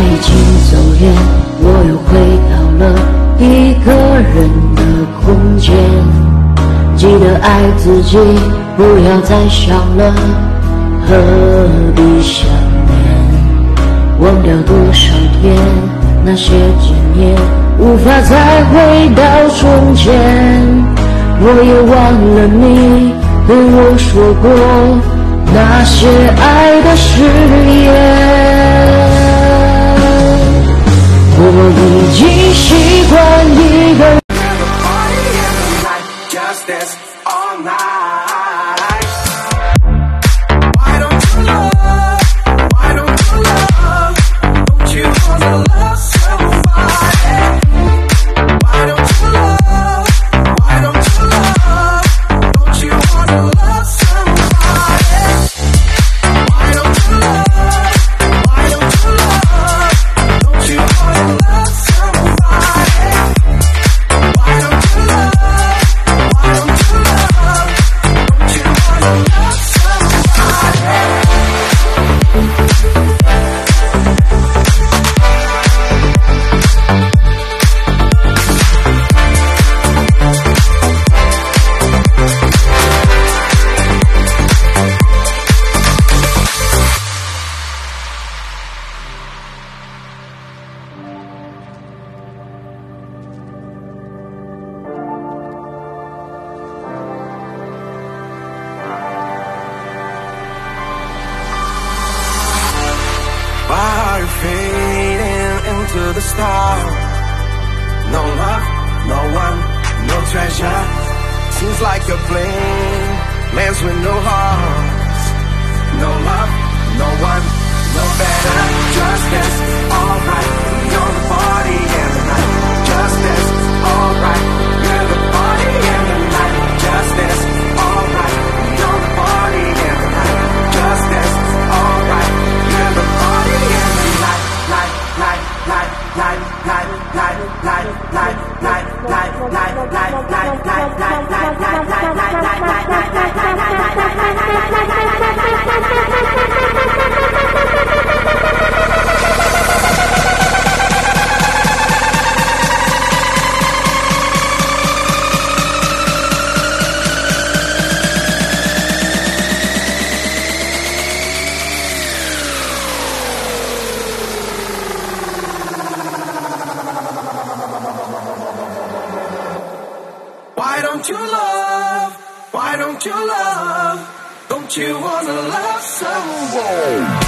已经走远，我又回到了一个人的空间。记得爱自己，不要再想了，何必想念？忘掉多少天，那些纪念无法再回到从前。我也忘了你对我说过那些爱的誓言。我已经习惯一个人。 Fading into the stars. No love, no one, no treasure. Seems like you're playing lands with no hearts. No love, no one, no better. Just this, alright. You're the party and the night. Just this, alright. You're the party and the night. Just this, alright. You're the party and the night. Just this, alright. You're the party and the night. Why don't you love? Why don't you love? Don't you wanna love someone?